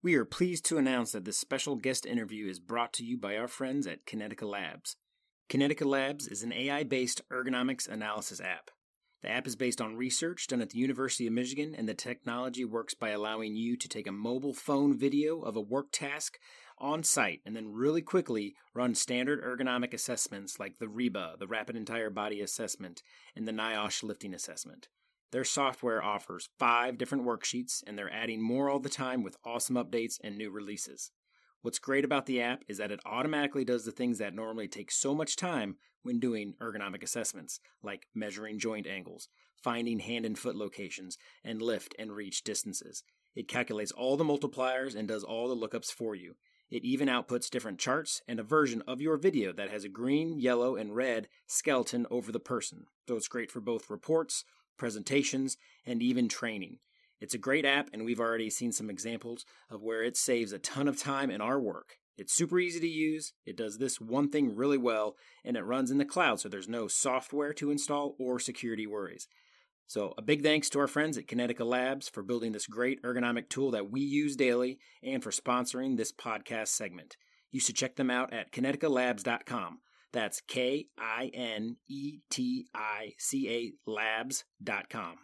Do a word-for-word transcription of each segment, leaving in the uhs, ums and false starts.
We are pleased to announce that this special guest interview is brought to you by our friends at Kinetica Labs. Kinetica Labs is an A I-based ergonomics analysis app. The app is based on research done at the University of Michigan, and the technology works by allowing you to take a mobile phone video of a work task on site and then really quickly run standard ergonomic assessments like the REBA, the Rapid Entire Body Assessment, and the NIOSH Lifting Assessment. Their software offers five different worksheets, and they're adding more all the time with awesome updates and new releases. What's great about the app is that it automatically does the things that normally take so much time when doing ergonomic assessments, like measuring joint angles, finding hand and foot locations, and lift and reach distances. It calculates all the multipliers and does all the lookups for you. It even outputs different charts and a version of your video that has a green, yellow, and red skeleton over the person. So it's great for both reports, presentations, and even training. It's a great app, and we've already seen some examples of where it saves a ton of time in our work. It's super easy to use, it does this one thing really well, and it runs in the cloud, so there's no software to install or security worries. So a big thanks to our friends at Kinetica Labs for building this great ergonomic tool that we use daily and for sponsoring this podcast segment. You should check them out at kinetica labs dot com. That's K I N E T I C A labs dot com.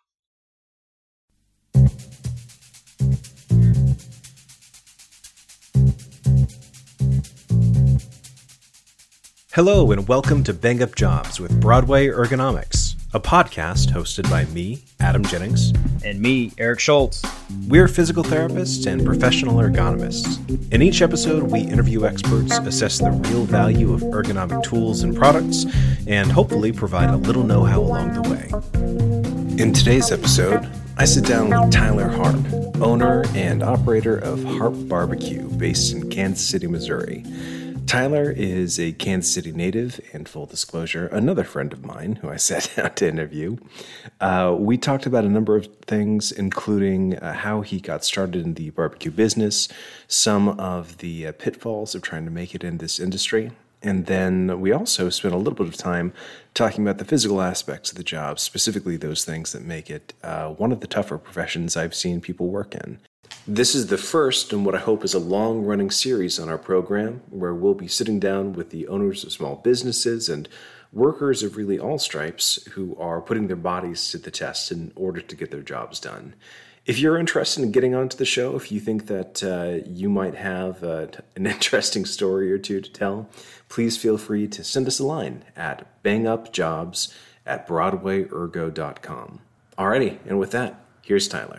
Hello and welcome to Bang Up Jobs with Broadway Ergonomics, a podcast hosted by me, Adam Jennings. And me, Eric Schultz. We're physical therapists and professional ergonomists. In each episode, we interview experts, assess the real value of ergonomic tools and products, and hopefully provide a little know-how along the way. In today's episode, I sit down with Tyler Harp, owner and operator of Harp Barbecue, based in Kansas City, Missouri. Tyler is a Kansas City native, and full disclosure, another friend of mine who I sat down to interview. Uh, we talked about a number of things, including uh, how he got started in the barbecue business, some of the uh, pitfalls of trying to make it in this industry, and then we also spent a little bit of time talking about the physical aspects of the job, specifically those things that make it uh, one of the tougher professions I've seen people work in. This is the first in what I hope is a long-running series on our program, where we'll be sitting down with the owners of small businesses and workers of really all stripes who are putting their bodies to the test in order to get their jobs done. If you're interested in getting onto the show, if you think that uh, you might have uh, an interesting story or two to tell, please feel free to send us a line at bangupjobs at broadway ergo dot com. Alrighty, and with that, here's Tyler.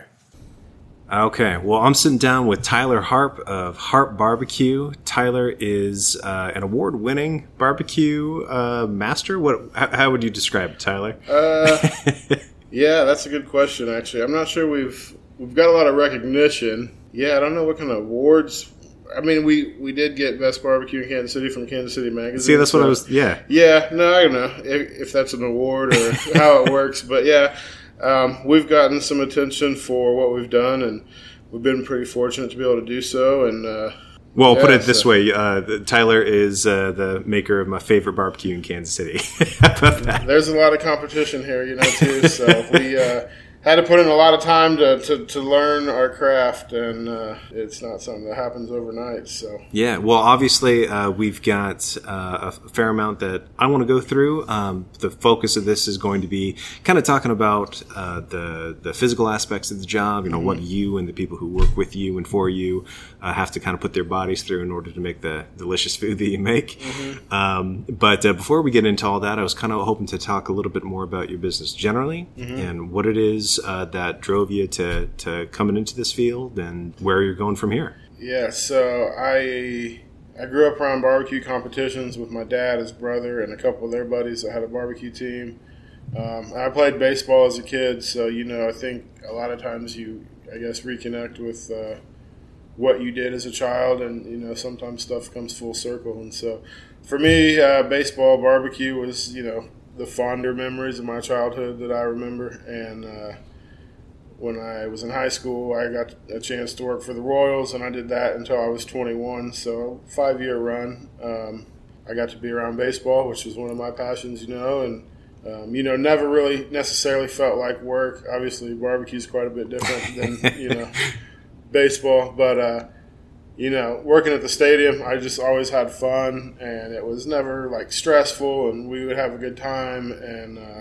Okay, well, I'm sitting down with Tyler Harp of Harp Barbecue. Tyler is uh, an award-winning barbecue uh, master. What? How, how would you describe it, Tyler? Uh, yeah, that's a good question. Actually, I'm not sure we've we've got a lot of recognition. Yeah, I don't know what kind of awards. I mean, we, we did get Best Barbecue in Kansas City from Kansas City Magazine. See, that's so, what I was. Yeah, yeah. No, I don't know if, if that's an award or how it works, but yeah. Um, we've gotten some attention for what we've done, and we've been pretty fortunate to be able to do so. And uh, well, yeah, put it this so. way: uh, Tyler is uh, the maker of my favorite barbecue in Kansas City. How about that? There's a lot of competition here, you know, too. So we uh, had to put in a lot of time to, to, to learn our craft, and uh, it's not something that happens overnight. So yeah, well, obviously uh, we've got uh, a fair amount that I want to go through. Um, the focus of this is going to be kind of talking about uh, the the physical aspects of the job. You know, mm-hmm. what you and the people who work with you and for you uh, have to kind of put their bodies through in order to make the delicious food that you make. Mm-hmm. Um, but uh, before we get into all that, I was kind of hoping to talk a little bit more about your business generally mm-hmm. and what it is Uh, that drove you to, to coming into this field and where you're going from here. Yeah, so I I grew up around barbecue competitions with my dad, his brother, and a couple of their buddies that had a barbecue team. Um, I played baseball as a kid, so, you know, I think a lot of times you, I guess, reconnect with uh, what you did as a child, and, you know, sometimes stuff comes full circle. And so for me, uh, baseball, barbecue was, you know, the fonder memories of my childhood that I remember. And uh, when I was in high school, I got a chance to work for the Royals, and I did that until I was twenty-one. So five-year run. Um, I got to be around baseball, which was one of my passions, you know, and, um, you know, never really necessarily felt like work. Obviously, barbecue is quite a bit different than, you know, baseball, but uh, you know, working at the stadium, I just always had fun, and it was never like stressful, and we would have a good time. And uh,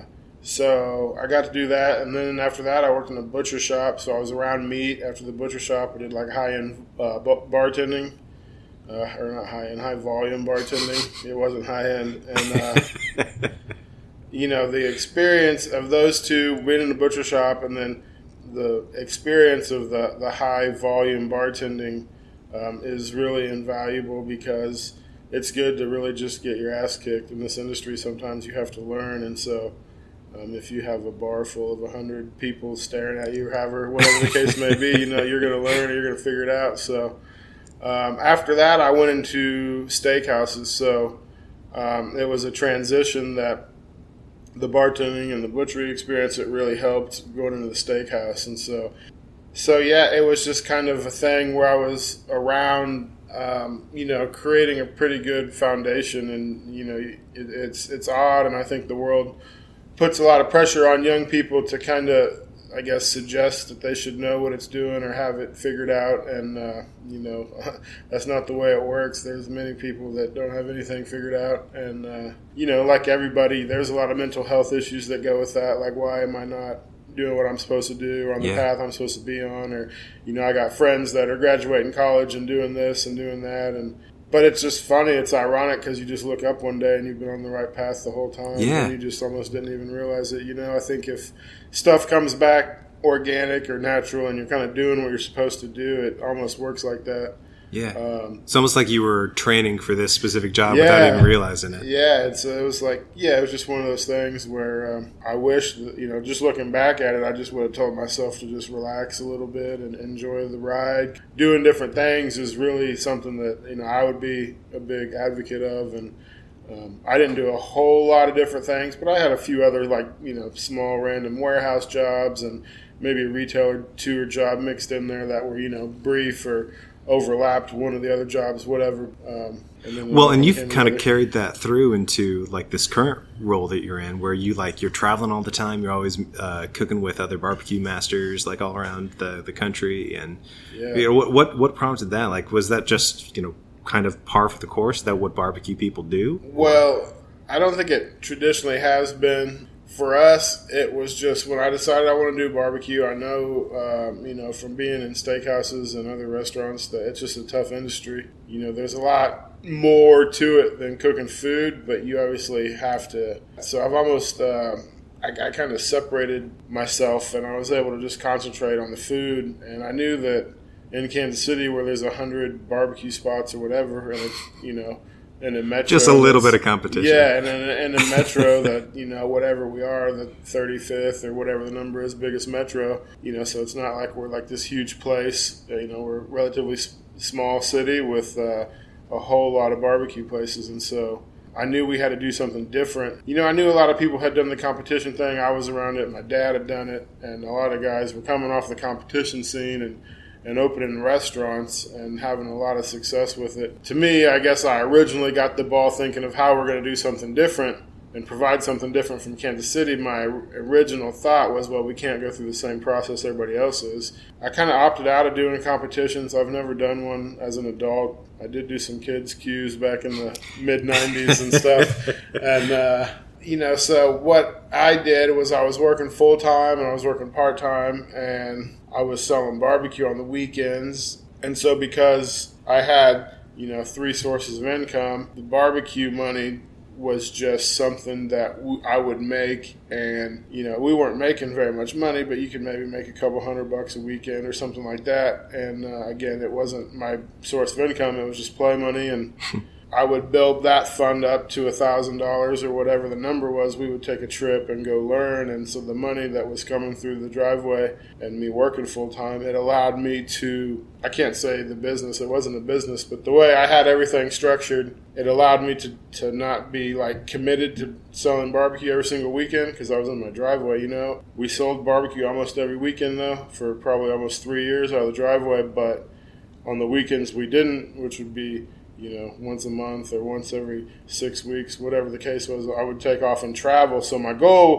so I got to do that, and then after that, I worked in a butcher shop. So I was around meat. After the butcher shop, I did like high end uh, bartending. Uh, or not high end, high volume bartending. It wasn't high end, and uh, you know, the experience of those two, being in the butcher shop, and then the experience of the the high volume bartending um, is really invaluable, because it's good to really just get your ass kicked in this industry. Sometimes you have to learn, and so um, if you have a bar full of a hundred people staring at you, however, whatever the case may be, you know, you're going to learn, you're going to figure it out. So. Um, after that, I went into steakhouses, so um, it was a transition that the bartending and the butchery experience, it really helped going into the steakhouse. And so, so yeah, it was just kind of a thing where I was around, um, you know, creating a pretty good foundation. And, you know, it, it's, it's odd, and I think the world puts a lot of pressure on young people to kind of, I guess, suggest that they should know what it's doing or have it figured out. And, uh, you know, that's not the way it works. There's many people that don't have anything figured out. And, uh, you know, like everybody, there's a lot of mental health issues that go with that. Like, why am I not doing what I'm supposed to do, or on the yeah. path I'm supposed to be on? Or, you know, I got friends that are graduating college and doing this and doing that. And But it's just funny. It's ironic, because you just look up one day and you've been on the right path the whole time. Yeah. And you just almost didn't even realize it. You know, I think if stuff comes back organic or natural and you're kind of doing what you're supposed to do, it almost works like that. Yeah. Um, it's almost like you were training for this specific job yeah, without even realizing it. Yeah. It's, it was like, yeah, it was just one of those things where um, I wish, that, you know, just looking back at it, I just would have told myself to just relax a little bit and enjoy the ride. Doing different things is really something that, you know, I would be a big advocate of. And um, I didn't do a whole lot of different things, but I had a few other, like, you know, small random warehouse jobs and maybe a retailer tour job mixed in there that were, you know, brief or overlapped one of the other jobs, whatever. Um, and then well, and you've kind of carried that through into like this current role that you're in, where you like you're traveling all the time. You're always uh, cooking with other barbecue masters, like all around the, the country. And yeah. you know, what what what prompted that? Like, was that just, you know, kind of par for the course? Is that what barbecue people do? Well, I don't think it traditionally has been. For us, it was just when I decided I want to do barbecue. I know, um, you know, from being in steakhouses and other restaurants, that it's just a tough industry. You know, there's a lot more to it than cooking food, but you obviously have to. So I've almost, uh, I, I kind of separated myself, and I was able to just concentrate on the food. And I knew that in Kansas City, where there's a hundred barbecue spots or whatever, and it's, you know, in a metro, just a little bit of competition. Yeah, and in, in a metro that, you know, whatever we are, the thirty-fifth or whatever the number is, biggest metro, you know, so it's not like we're like this huge place. You know, we're a relatively small city with uh, a whole lot of barbecue places. And so I knew we had to do something different. You know, I knew a lot of people had done the competition thing. I was around it. My dad had done it. And a lot of guys were coming off the competition scene and and opening restaurants and having a lot of success with it. To me, I guess I originally got the ball thinking of how we're going to do something different and provide something different from Kansas City. My original thought was, well, we can't go through the same process everybody else is. I kind of opted out of doing competitions. I've never done one as an adult. I did do some kids' cues back in the mid nineties and stuff. And, uh, you know, so what I did was I was working full-time and I was working part-time, and I was selling barbecue on the weekends. And so because I had, you know, three sources of income, the barbecue money was just something that w- I would make. And, you know, we weren't making very much money, but you could maybe make a couple hundred bucks a weekend or something like that. And, uh, again, it wasn't my source of income. It was just play money. And I would build that fund up to one thousand dollars or whatever the number was. We would take a trip and go learn. And so the money that was coming through the driveway and me working full-time, it allowed me to, I can't say the business, it wasn't a business, but the way I had everything structured, it allowed me to, to not be like committed to selling barbecue every single weekend, because I was in my driveway, you know. We sold barbecue almost every weekend, though, for probably almost three years out of the driveway. But on the weekends we didn't, which would be, you know, once a month or once every six weeks, whatever the case was, I would take off and travel. So my goal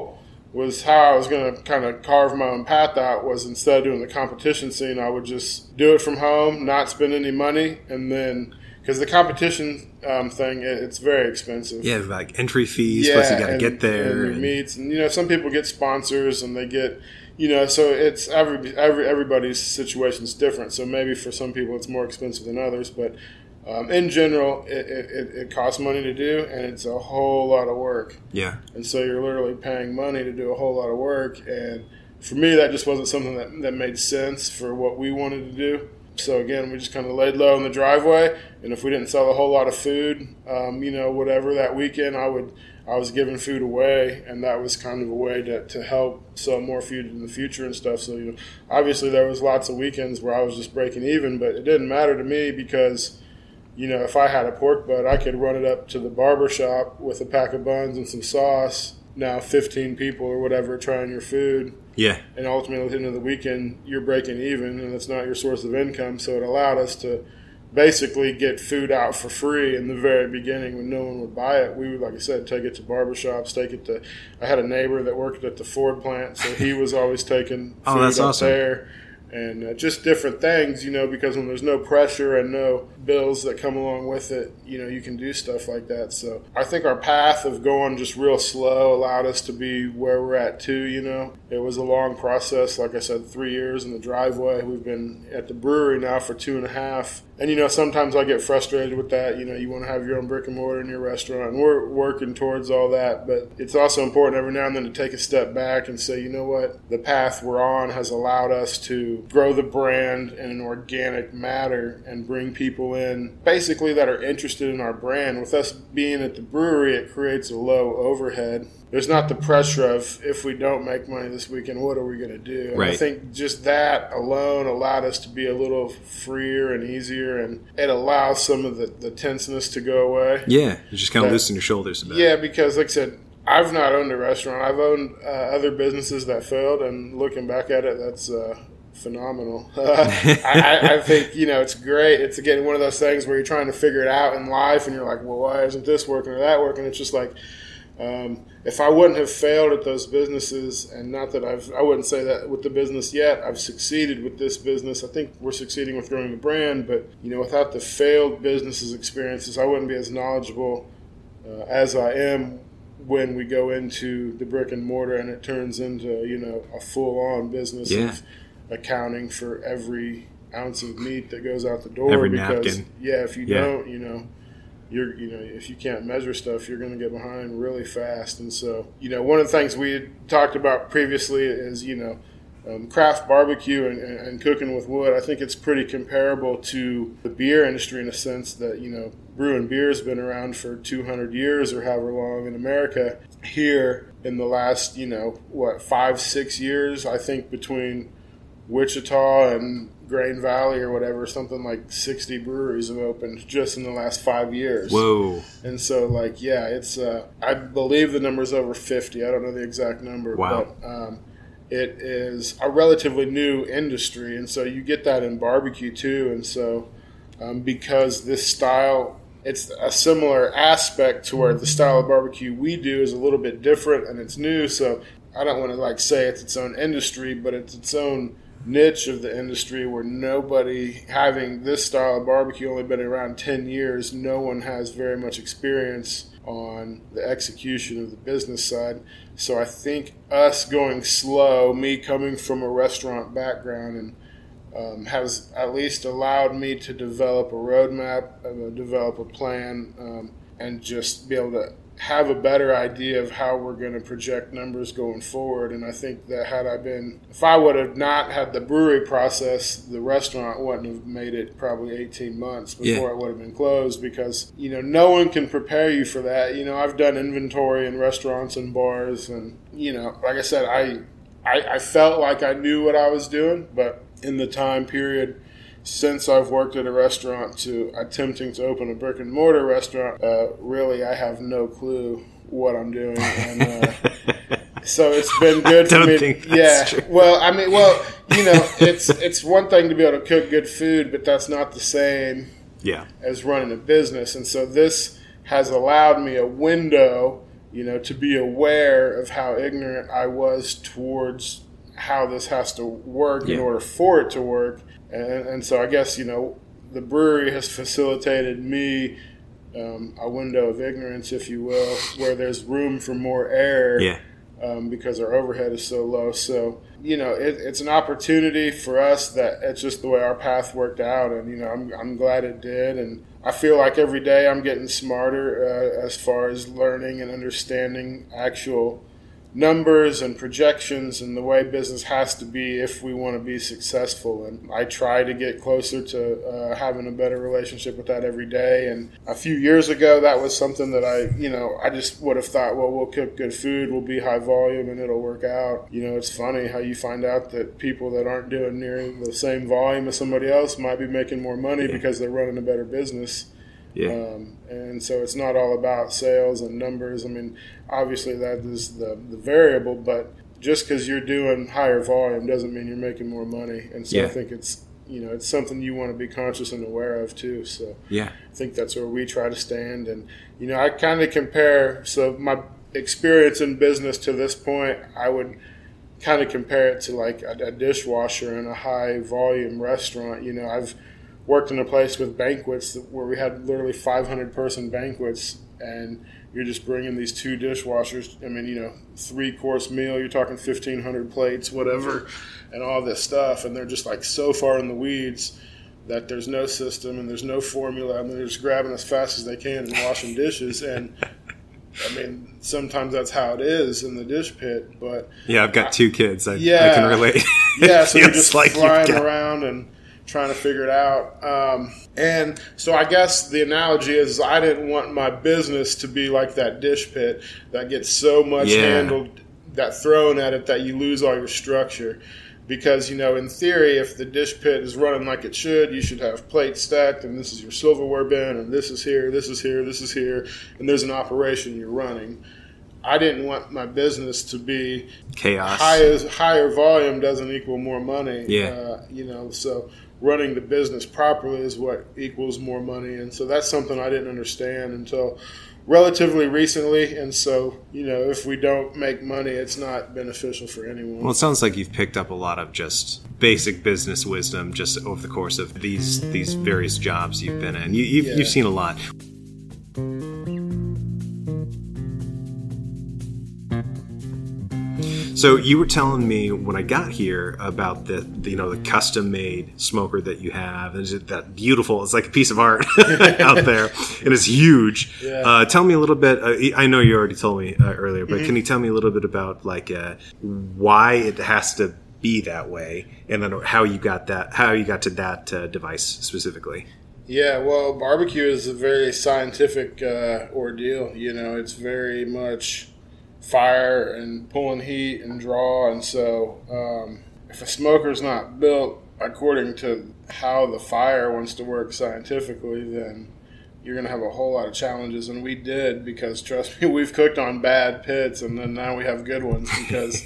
was how I was going to kind of carve my own path out. Was instead of doing the competition scene, I would just do it from home, not spend any money, and then because the competition um, thing, it, it's very expensive. Yeah, like entry fees, yeah, plus you got to and, get there. And your and, meets, and you know, some people get sponsors, and they get, you know, so it's every, every everybody's situation is different. So maybe for some people it's more expensive than others, but um, in general, it, it, it costs money to do, and it's a whole lot of work. Yeah. And so you're literally paying money to do a whole lot of work, and for me, that just wasn't something that, that made sense for what we wanted to do. So again, we just kind of laid low in the driveway, and if we didn't sell a whole lot of food, um, you know, whatever that weekend, I would I was giving food away, and that was kind of a way to, to help sell more food in the future and stuff. So, you know, obviously there was lots of weekends where I was just breaking even, but it didn't matter to me because, you know, if I had a pork butt, I could run it up to the barber shop with a pack of buns and some sauce. Now fifteen people or whatever trying your food. Yeah. And ultimately, at the end of the weekend, you're breaking even, and it's not your source of income. So it allowed us to basically get food out for free in the very beginning when no one would buy it. We would, like I said, take it to barbershops, take it to – I had a neighbor that worked at the Ford plant, so he was always taking food oh, that's up awesome. there. And uh, just different things, you know, because when there's no pressure and no bills that come along with it, you know, you can do stuff like that. So I think our path of going just real slow allowed us to be where we're at too, you know. It was a long process. Like I said, three years in the driveway. We've been at the brewery now for two and a half. And, you know, sometimes I get frustrated with that. You know, you want to have your own brick and mortar in your restaurant. And we're working towards all that. But it's also important every now and then to take a step back and say, you know what, the path we're on has allowed us to grow the brand in an organic manner and bring people in basically that are interested in our brand. With us being at the brewery, it creates a low overhead. There's not the pressure of, if we don't make money this weekend, what are we going to do? And right. I think just that alone allowed us to be a little freer and easier, and it allows some of the, the tenseness to go away. Yeah, you just kind of That- loosen your shoulders a bit. Yeah, because like I said, I've not owned a restaurant. I've owned uh, other businesses that failed, and looking back at it, that's uh, phenomenal. I, I, I think, you know, it's great. It's, again, one of those things where you're trying to figure it out in life, and you're like, well, why isn't this working or that working? It's just like, um, if I wouldn't have failed at those businesses, and not that I've, I wouldn't say that with the business yet, I've succeeded with this business. I think we're succeeding with growing the brand, but, you know, without the failed businesses experiences, I wouldn't be as knowledgeable uh, as I am when we go into the brick and mortar and it turns into, you know, a full-on business Yeah. of accounting for every ounce of meat that goes out the door. Every because, napkin. yeah, if you Yeah. don't, you know, you're, you know, if you can't measure stuff, you're going to get behind really fast. And so, you know, one of the things we had talked about previously is, you know, um, craft barbecue and, and, and cooking with wood. I think it's pretty comparable to the beer industry in a sense that, you know, brewing beer has been around for two hundred years or however long in America. Here in the last, you know, what, five, six years, I think between Wichita and Grain Valley or whatever, something like sixty breweries have opened just in the last five years. Whoa. And so, like, yeah, it's, uh, I believe the number's over fifty. I don't know the exact number. Wow. But um, it is a relatively new industry. And so you get that in barbecue too. And so um, because this style, it's a similar aspect to where the style of barbecue we do is a little bit different and it's new. So I don't want to, like, say it's its own industry, but it's its own niche of the industry where nobody, having this style of barbecue only been around ten years, no one has very much experience on the execution of the business side. So I think us going slow, me coming from a restaurant background, and um, has at least allowed me to develop a roadmap, uh, develop a plan, um, and just be able to have a better idea of how we're going to project numbers going forward. And I think that had I been, if I would have not had the brewery process, the restaurant wouldn't have made it probably eighteen months before Yeah. it would have been closed, because, you know, no one can prepare you for that. You know, I've done inventory in restaurants and bars, and, you know, like I said, I, I, I felt like I knew what I was doing, but in the time period since I've worked at a restaurant to attempting to open a brick and mortar restaurant, uh, really I have no clue what I'm doing. And uh, so it's been good for Don't me. think yeah. that's true. Well, I mean, well, you know, it's it's one thing to be able to cook good food, but that's not the same Yeah. as running a business. And so this has allowed me a window you know, to be aware of how ignorant I was towards how this has to work yeah. in order for it to work. And, and so I guess, you know, the brewery has facilitated me um, a window of ignorance, if you will, where there's room for more air yeah. um, because our overhead is so low. So, you know, it, it's an opportunity for us that it's just the way our path worked out. And, you know, I'm, I'm glad it did. And I feel like every day I'm getting smarter uh, as far as learning and understanding actual numbers and projections and the way business has to be if we want to be successful. And I try to get closer to uh, having a better relationship with that every day. And a few years ago, that was something that I, you know, I just would have thought, well, we'll cook good food, we'll be high volume, and it'll work out. You know, it's funny how you find out that people that aren't doing near the same volume as somebody else might be making more money yeah. because they're running a better business. Yeah. Um, and so it's not all about sales and numbers. I mean, obviously that is the, the variable, but just because you're doing higher volume doesn't mean you're making more money. And so yeah. I think it's, you know, it's something you want to be conscious and aware of too. So yeah. I think that's where we try to stand. And, you know, I kind of compare, so my experience in business to this point, I would kind of compare it to like a, a dishwasher in a high volume restaurant. You know, I've worked in a place with banquets where we had literally five hundred person banquets, and you're just bringing these two dishwashers. I mean, you know, three course meal, you're talking fifteen hundred plates, whatever, and all this stuff. And they're just like so far in the weeds that there's no system and there's no formula, and they're just grabbing as fast as they can and washing dishes. And I mean, sometimes that's how it is in the dish pit. But yeah, I've got I, two kids. I, yeah, I can relate. Yeah, so you're just like flying got... around and trying to figure it out. Um, and so I guess the analogy is I didn't want my business to be like that dish pit that gets so much yeah. handled, that thrown at it, that you lose all your structure. Because, you know, in theory, if the dish pit is running like it should, you should have plates stacked, and this is your silverware bin, and this is here, this is here, this is here, and there's an operation you're running. I didn't want my business to be chaos. High, higher volume doesn't equal more money. Yeah. Uh, you know, so running the business properly is what equals more money. And so that's something I didn't understand until relatively recently. And so, you know, if we don't make money, it's not beneficial for anyone. Well, it sounds like you've picked up a lot of just basic business wisdom just over the course of these these various jobs you've been in. You, you've, Yeah. you've seen a lot. So you were telling me when I got here about the, the you know the custom made smoker that you have, and it's that beautiful. It's like a piece of art out there, and it's huge. Yeah. Uh, tell me a little bit. Uh, I know you already told me uh, earlier, but Mm-hmm. can you tell me a little bit about like uh, why it has to be that way, and then how you got that, how you got to that uh, device specifically? Yeah, well, barbecue is a very scientific uh, ordeal. You know, it's very much fire and pulling heat and draw. And so um, if a smoker's not built according to how the fire wants to work scientifically, then you're going to have a whole lot of challenges. And we did, because trust me, we've cooked on bad pits, and then now we have good ones because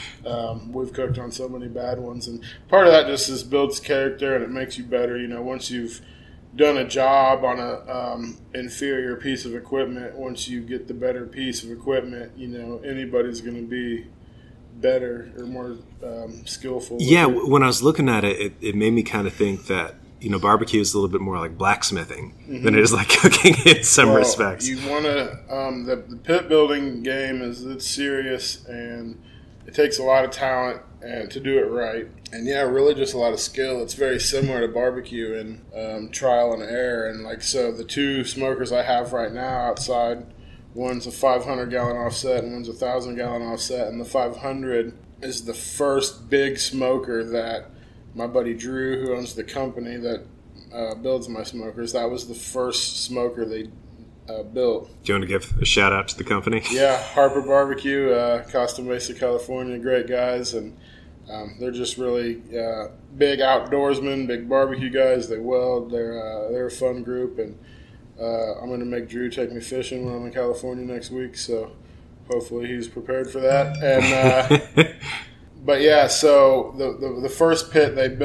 um, we've cooked on so many bad ones. And part of that just is builds character, and it makes you better. You know, once you've done a job on a um, inferior piece of equipment, once you get the better piece of equipment, you know, anybody's going to be better or more um, skillful. Yeah, when I was looking at it, it, it made me kind of think that, you know, barbecue is a little bit more like blacksmithing mm-hmm. than it is like cooking in some well, respects. You want to, um, the, the pit building game is, it's serious, and it takes a lot of talent and to do it right. And yeah, really just a lot of skill. It's very similar to barbecue and um, trial and error. And like, so the two smokers I have right now outside, one's a five hundred gallon offset and one's a one thousand gallon offset. And the five hundred is the first big smoker that my buddy Drew, who owns the company that uh, builds my smokers, that was the first smoker they uh, built. Do you want to give a shout out to the company? Yeah, Harper Barbecue, uh, Costa Mesa, California, great guys. And Um, they're just really uh, big outdoorsmen, big barbecue guys. They weld. They're uh, they're a fun group, and uh, I'm going to make Drew take me fishing when I'm in California next week. So hopefully he's prepared for that. And uh, but yeah, so the, the the first pit they built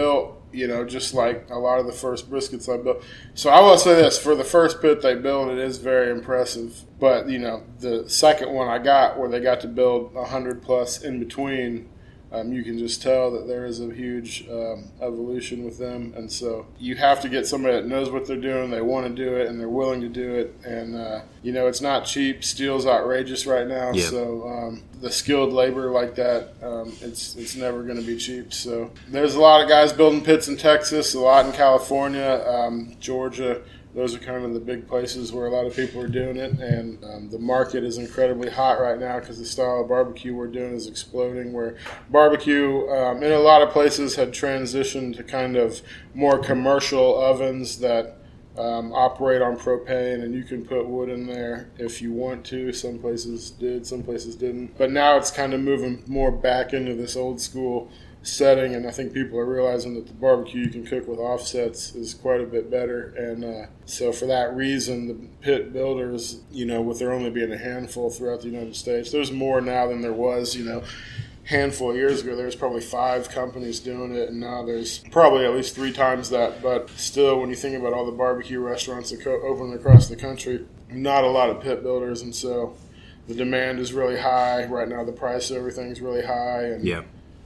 you know, just like a lot of the first briskets I built. So I will say this, for the first pit they built, it is very impressive. But, you know, the second one I got where they got to build one hundred plus in between, Um, you can just tell that there is a huge um, evolution with them. And so you have to get somebody that knows what they're doing, they want to do it, and they're willing to do it. And, uh, you know, it's not cheap. Steel's outrageous right now. Yeah. So um, the skilled labor like that, um, it's it's never going to be cheap. So there's a lot of guys building pits in Texas, a lot in California, um, Georgia. Those are kind of the big places where a lot of people are doing it, and um, the market is incredibly hot right now because the style of barbecue we're doing is exploding, where barbecue um, in a lot of places had transitioned to kind of more commercial ovens that um, operate on propane, and you can put wood in there if you want to. Some places did, some places didn't. But now it's kind of moving more back into this old school setting, and I think people are realizing that the barbecue you can cook with offsets is quite a bit better. And uh, so for that reason, the pit builders, you know, with there only being a handful throughout the United States, there's more now than there was, you know, handful of years ago. There was probably five companies doing it, and now there's probably at least three times that. But still, when you think about all the barbecue restaurants that co- open across the country, not a lot of pit builders, and so the demand is really high. Right now, the price of everything is really high. And, yeah.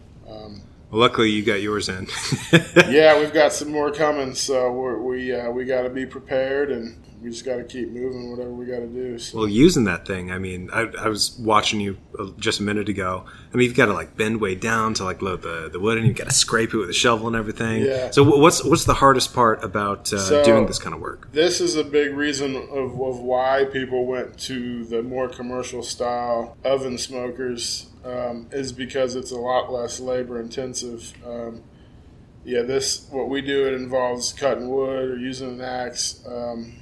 Um, Well, luckily you got yours in. Yeah, we've got some more coming, so we're, we uh, we got to be prepared, and we just got to keep moving, whatever we got to do. So. Well, using that thing, I mean, I, I was watching you just a minute ago. I mean, you've got to like bend way down to like load the, the wood, and you've got to scrape it with a shovel and everything. Yeah. So what's what's the hardest part about uh, so doing this kind of work? This is a big reason of, of why people went to the more commercial style oven smokers. Um, is because it's a lot less labor intensive. Um, yeah, this what we do, it involves cutting wood or using an axe. Um,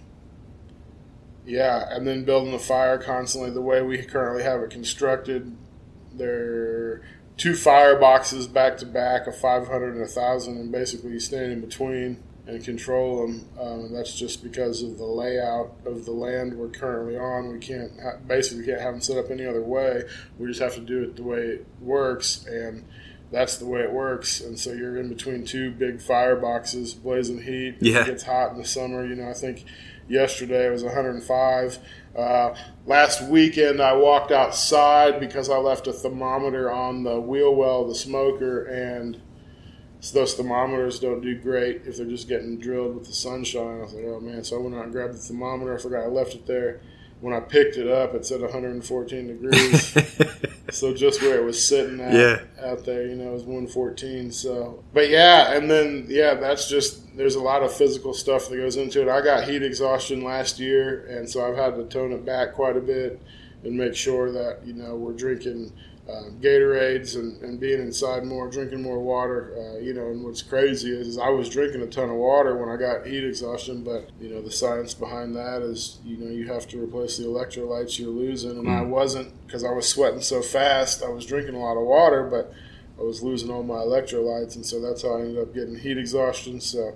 yeah, and then building the fire constantly. The way we currently have it constructed, there are two fire boxes back to back, a five hundred and a thousand, and basically you stand in between and control them. Um, and that's just because of the layout of the land we're currently on. We can't ha- basically can't have them set up any other way. We just have to do it the way it works, and that's the way it works. And so you're in between two big fire boxes, blazing heat. Yeah. It gets hot in the summer. You know, I think yesterday it was one hundred five. Uh, last weekend I walked outside because I left a thermometer on the wheel well of the smoker, and so those thermometers don't do great if they're just getting drilled with the sunshine. I was like, oh, man. So I went out and grabbed the thermometer. I forgot I left it there. When I picked it up, it said one hundred fourteen degrees. So just where it was sitting at Yeah. out there, you know, it was one fourteen. So, but, yeah, and then, yeah, that's just – there's a lot of physical stuff that goes into it. I got heat exhaustion last year, and so I've had to tone it back quite a bit and make sure that, you know, we're drinking – Uh, Gatorades and, and being inside more, drinking more water, uh, you know, and what's crazy is, is I was drinking a ton of water when I got heat exhaustion, but, you know, the science behind that is, you know, you have to replace the electrolytes you're losing, and I wasn't, because I was sweating so fast. I was drinking a lot of water, but I was losing all my electrolytes, and so that's how I ended up getting heat exhaustion. So,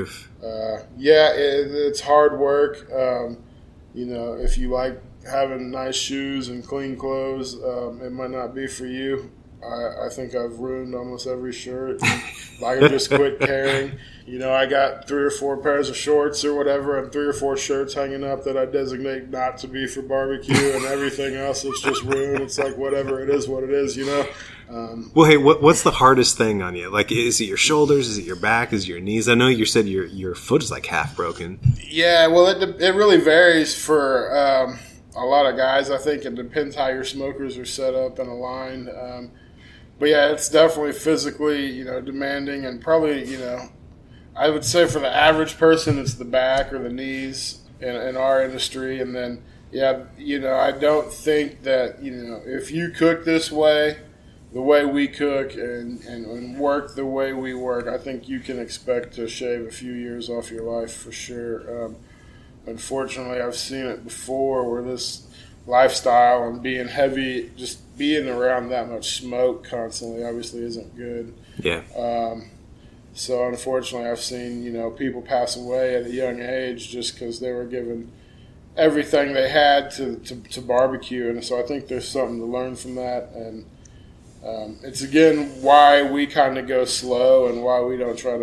uh, yeah, it, it's hard work. Um, you know, if you like having nice shoes and clean clothes, um, it might not be for you. I, I think I've ruined almost every shirt. I can just quit caring. You know, I got three or four pairs of shorts or whatever, and three or four shirts hanging up that I designate not to be for barbecue, and everything else it's just ruined. It's like whatever, it is what it is, you know? Um, well, hey, what, what's the hardest thing on you? Like, is it your shoulders? Is it your back? Is it your knees? I know you said your your foot is like half broken. Yeah, well, it, it really varies for um, a lot of guys. I think it depends how your smokers are set up and aligned. Um, but yeah, it's definitely physically, you know, demanding, and probably, you know, I would say for the average person, it's the back or the knees in, in our industry. And then, yeah, you know, I don't think that, you know, if you cook this way, the way we cook, and, and, and work the way we work, I think you can expect to shave a few years off your life for sure. Um, unfortunately, I've seen it before where this lifestyle and being heavy, just being around that much smoke constantly obviously isn't good. Yeah. Um, so unfortunately, I've seen, you know, people pass away at a young age just because they were given everything they had to, to, to barbecue. And so I think there's something to learn from that. And um, it's, again, why we kind of go slow and why we don't try to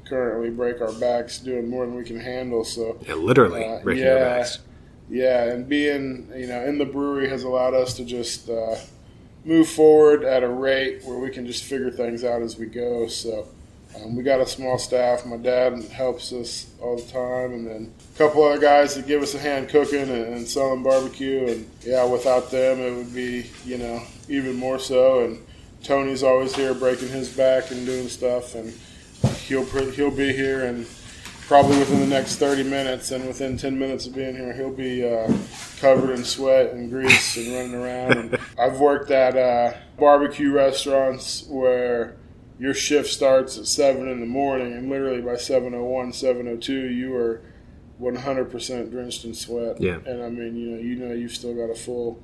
currently break our backs doing more than we can handle. So yeah, literally uh, breaking yeah, our backs. Yeah, and being, you know, in the brewery has allowed us to just uh, move forward at a rate where we can just figure things out as we go. So um, we got a small staff. My dad helps us all the time, and then a couple other guys that give us a hand cooking and, and selling barbecue. And yeah, without them, it would be, you know, even more so. And Tony's always here breaking his back and doing stuff, and he'll he'll be here and probably within the next thirty minutes, and within ten minutes of being here, he'll be uh, covered in sweat and grease and running around. And I've worked at uh, barbecue restaurants where your shift starts at seven in the morning, and literally by seven oh one, seven oh two, you are one hundred percent drenched in sweat. Yeah. And I mean, you know, you know, you've still got a full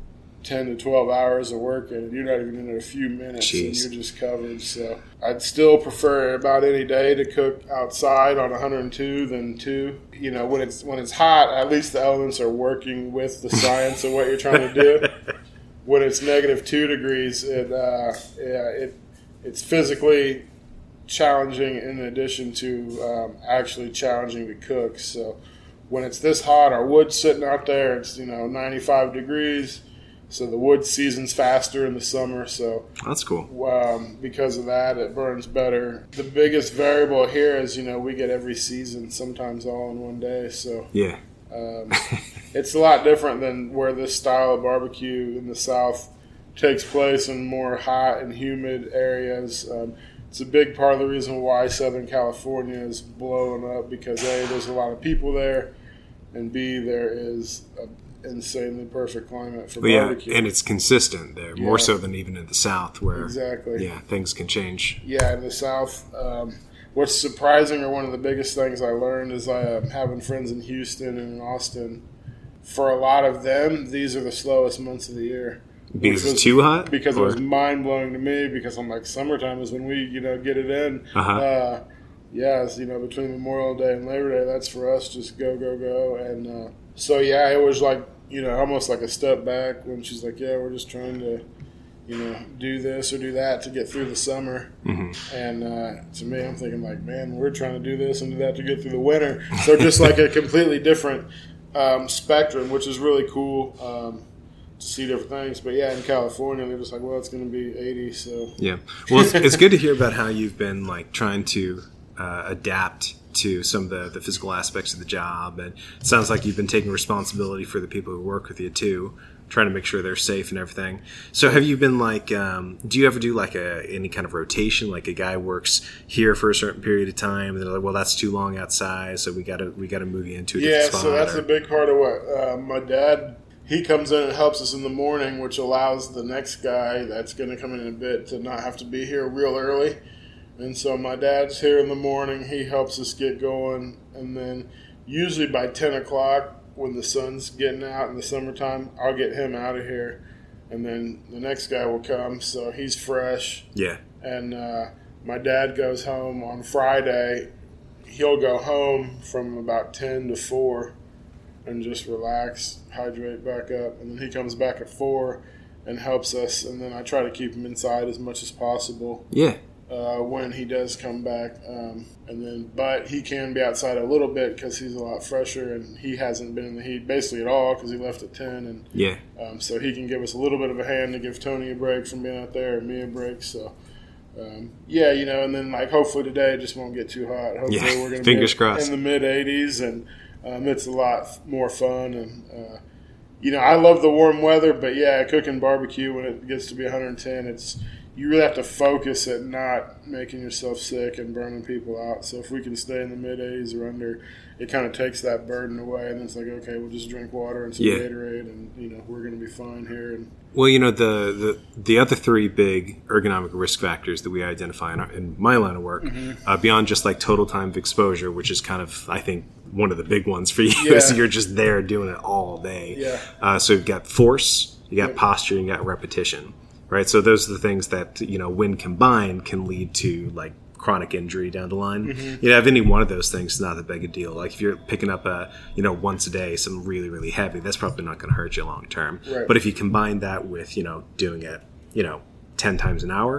ten to twelve hours of work, and you're not even in a few minutes. Jeez. And you're just covered. So I'd still prefer about any day to cook outside on one hundred two than two. You know, when it's when it's hot, at least the elements are working with the science of what you're trying to do. When it's negative two degrees, it uh, yeah, it it's physically challenging in addition to um, actually challenging to cook. So when it's this hot, our wood's sitting out there. It's, you know, ninety-five degrees. So the wood seasons faster in the summer. So that's cool. Um, because of that, it burns better. The biggest variable here is, you know, we get every season, sometimes all in one day. So yeah, um, it's a lot different than where this style of barbecue in the South takes place in more hot and humid areas. Um, it's a big part of the reason why Southern California is blowing up, because A, there's a lot of people there, and B, there is a insanely perfect climate for but yeah, barbecue. and it's consistent there, Yeah. more so than even in the South, where Exactly. yeah, things can change. Yeah, in the South, um, what's surprising, or one of the biggest things I learned, is I um, having friends in Houston and in Austin. For a lot of them, these are the slowest months of the year. Because was, it's too hot? Because or? it was mind blowing to me. Because I'm like, summertime is when we, you know, get it in. Uh-huh. Uh, yes, you know, between Memorial Day and Labor Day, that's for us. Just go, go, go. And uh, so yeah, it was like, you know, almost like a step back when she's like, yeah, we're just trying to, you know, do this or do that to get through the summer. Mm-hmm. And uh, to me, I'm thinking like, man, we're trying to do this and do that to get through the winter. So just like a completely different um, spectrum, which is really cool um, to see different things. But yeah, in California, they're just like, well, it's going to be eighty. So yeah, well, it's, it's good to hear about how you've been like trying to uh, adapt to some of the, the physical aspects of the job, and it sounds like you've been taking responsibility for the people who work with you too, trying to make sure they're safe and everything. So have you been like, um, do you ever do like a any kind of rotation, like a guy works here for a certain period of time and they're like, well, that's too long outside, so we gotta we gotta move you into a yeah, different spot? so that's or... a big part of what uh, my dad, he comes in and helps us in the morning, which allows the next guy that's going to come in in a bit to not have to be here real early. And so my dad's here in the morning. He helps us get going. And then usually by ten o'clock, when the sun's getting out in the summertime, I'll get him out of here. And then the next guy will come. So he's fresh. Yeah. And uh, my dad goes home on Friday. He'll go home from about ten to four and just relax, hydrate back up. And then he comes back at four and helps us. And then I try to keep him inside as much as possible. Yeah. Uh, when he does come back, um, and then but he can be outside a little bit because he's a lot fresher, and he hasn't been in the heat basically at all because he left at ten, and yeah, um, so he can give us a little bit of a hand to give Tony a break from being out there, and me a break. So um, yeah, you know, and then like hopefully today it just won't get too hot. Hopefully yeah. we're going to Fingers be crossed. in the mid eighties, and um, it's a lot more fun. And uh, you know, I love the warm weather, but yeah, cooking barbecue when it gets to be one hundred ten, it's you really have to focus at not making yourself sick and burning people out. So if we can stay in the mid eighties or under, it kind of takes that burden away. And it's like, okay, we'll just drink water and some yeah. Gatorade, and you know we're going to be fine here. And well, you know, the, the the other three big ergonomic risk factors that we identify in, our, in my line of work, mm-hmm. uh, beyond just like total time of exposure, which is kind of, I think, one of the big ones for you. Yeah. So you're just there doing it all day. Yeah. Uh, so you've got force, you got yep. posture, you got repetition. Right, so those are the things that, you know, when combined can lead to like chronic injury down the line. Mm-hmm. You know, if any one of those things is not that big a deal. Like if you're picking up a, you know, once a day, something really, really heavy, that's probably not going to hurt you long term. Right. But if you combine that with, you know, doing it, you know, ten times an hour,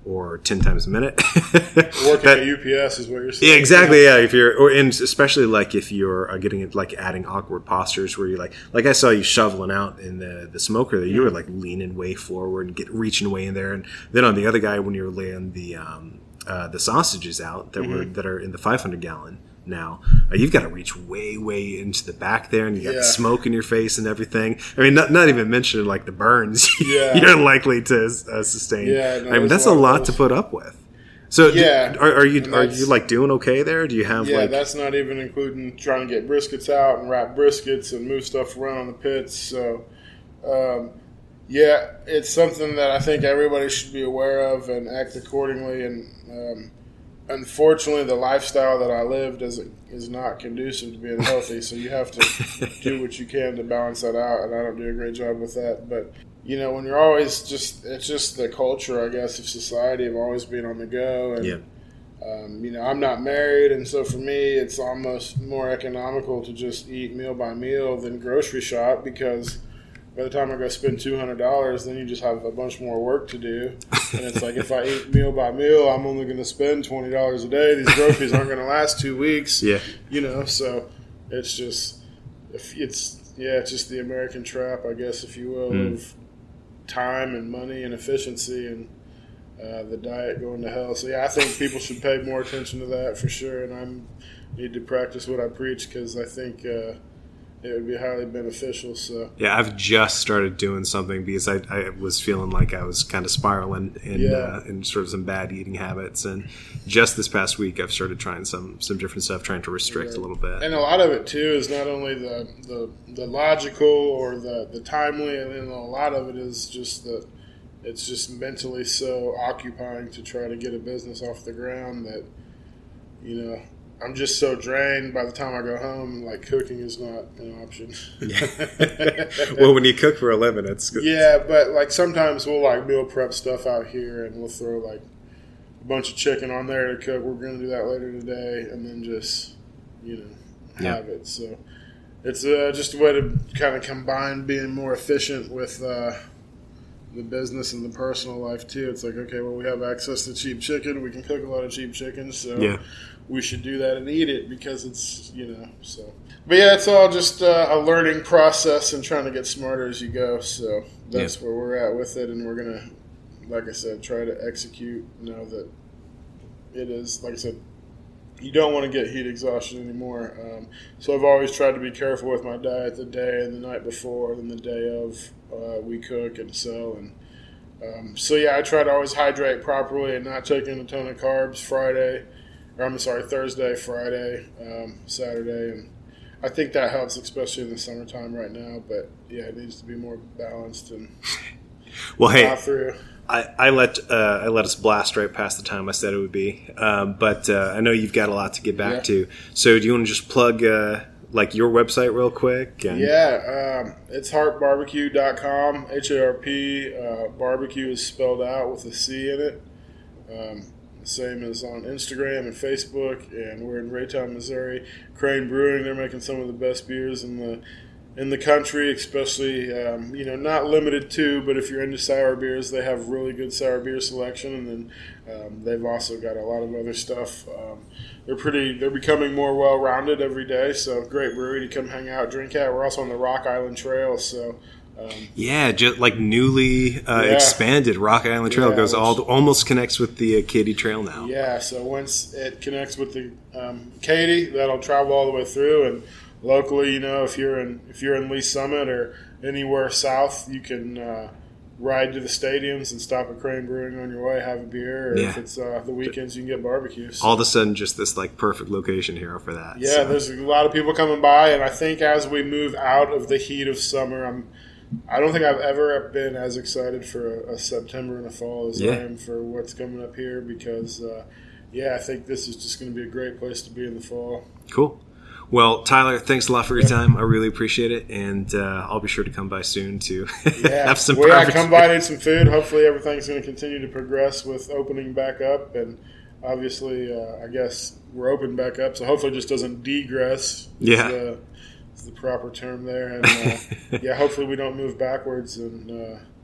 or ten times a minute. Working that, at U P S is what you're saying. Yeah, exactly. Yeah, if you're, or and especially like if you're uh, getting it, like adding awkward postures where you like, like I saw you shoveling out in the the smoker that you were like leaning way forward and get reaching way in there, and then on the other guy when you were laying the um, uh, the sausages out that mm-hmm. were that are in the five hundred gallon. Now uh, you've got to reach way, way into the back there, and you got yeah. the smoke in your face and everything. I mean, not not even mentioning like the burns yeah. you're likely to uh, sustain. Yeah, no, I mean that's a lot to put up with. So, yeah, do, are, are you are you like doing okay there? Do you have yeah? like, that's not even including trying to get briskets out and wrap briskets and move stuff around on the pits. So, um, yeah, it's something that I think everybody should be aware of and act accordingly. And um, unfortunately, the lifestyle that I lived is is not conducive to being healthy. So you have to do what you can to balance that out. And I don't do a great job with that. But you know, when you're always just it's just the culture, I guess, of society of always being on the go. And yeah. um, you know, I'm not married, and so for me, it's almost more economical to just eat meal by meal than grocery shop because by the time I go spend two hundred dollars, then you just have a bunch more work to do. And it's like if I eat meal by meal, I'm only going to spend twenty dollars a day. These groceries aren't going to last two weeks. Yeah. You know, so it's just, if it's, yeah, it's just the American trap, I guess, if you will, mm. of time and money and efficiency and uh, the diet going to hell. So, yeah, I think people should pay more attention to that for sure. And I need to practice what I preach because I think uh, it would be highly beneficial. So yeah, I've just started doing something because I, I was feeling like I was kind of spiraling in, yeah. uh, in sort of some bad eating habits, and just this past week I've started trying some some different stuff, trying to restrict yeah. a little bit. And a lot of it too is not only the the, the logical or the, the timely, and then a lot of it is just that it's just mentally so occupying to try to get a business off the ground that, you know, I'm just so drained by the time I go home, like cooking is not an option. Well, when you cook for a living, it's good. Yeah, but like sometimes we'll like meal prep stuff out here and we'll throw like a bunch of chicken on there to cook. We're going to do that later today and then just, you know, have yeah. it. So it's uh, just a way to kind of combine being more efficient with uh, the business and the personal life too. It's like, okay, well, we have access to cheap chicken. We can cook a lot of cheap chicken. So yeah. we should do that and eat it because it's, you know, so. But yeah, it's all just uh, a learning process and trying to get smarter as you go. So that's yeah. where we're at with it. And we're going to, like I said, try to execute, know that it is, like I said, you don't want to get heat exhaustion anymore. Um, so I've always tried to be careful with my diet the day and the night before and the day of uh, we cook and sell. And um, so, yeah, I try to always hydrate properly and not take in a ton of carbs Friday. Or I'm sorry, Thursday, Friday, um, Saturday, and I think that helps, especially in the summertime right now. But yeah, it needs to be more balanced and well, hey, through. I, I let uh, I let us blast right past the time I said it would be, um, but uh, I know you've got a lot to get back yeah. to. So do you want to just plug uh, like your website real quick? And yeah, um, it's harp barbecue dot com. H A R P uh, barbecue is spelled out with a C in it. Um, Same as on Instagram and Facebook, and we're in Raytown, Missouri. Crane Brewing, they're making some of the best beers in the in the country, especially, um, you know, not limited to, but if you're into sour beers, they have really good sour beer selection, and then um, they've also got a lot of other stuff. Um, they're pretty, they're becoming more well-rounded every day, so great brewery to come hang out, drink at. We're also on the Rock Island Trail, so... Um, yeah, just like newly uh, yeah. expanded Rock Island Trail yeah, goes which, all almost connects with the uh, Katy Trail now. Yeah, so once it connects with the um, Katy, that'll travel all the way through. And locally, you know, if you're in if you're in Lee Summit or anywhere south, you can uh, ride to the stadiums and stop at Crane Brewing on your way, have a beer. Or yeah. if it's uh, the weekends, you can get barbecues. All of a sudden, just this like perfect location here for that. Yeah, so. There's a lot of people coming by, and I think as we move out of the heat of summer, I'm. I don't think I've ever been as excited for a, a September and a fall as yeah. I am for what's coming up here because, uh, yeah, I think this is just going to be a great place to be in the fall. Cool. Well, Tyler, thanks a lot for your time. I really appreciate it, and uh, I'll be sure to come by soon to yeah. have some well, perfect yeah, come by and eat some food. Hopefully everything's going to continue to progress with opening back up, and obviously, uh, I guess we're open back up, so hopefully it just doesn't degress. Yeah. The, the proper term there, and uh, yeah, hopefully we don't move backwards, and uh,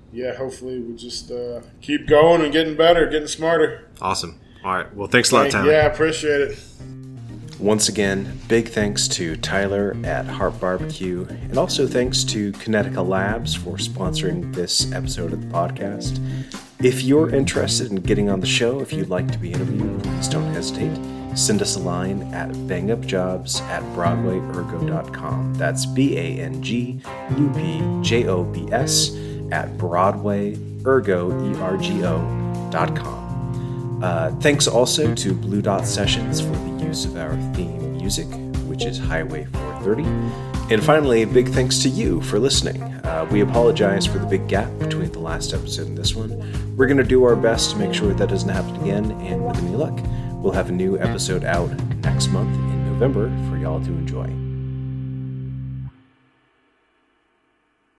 yeah, hopefully we'll just uh, keep going and getting better, getting smarter. Awesome. All right. Well, thanks a lot, Tyler. Yeah, I appreciate it. Once again, big thanks to Tyler at Heart Barbecue, and also thanks to Kinetica Labs for sponsoring this episode of the podcast. If you're interested in getting on the show, if you'd like to be interviewed, please don't hesitate. Send us a line at bangupjobs at broadway ergo dot com. That's B A N G U P J O B S at broadway ergo, E R G O, dot com. Uh, thanks also to Blue Dot Sessions for the use of our theme music, which is Highway four thirty. And finally, a big thanks to you for listening. Uh, we apologize for the big gap between the last episode and this one. We're going to do our best to make sure that doesn't happen again, and with any luck, we'll have a new episode out next month in November for y'all to enjoy.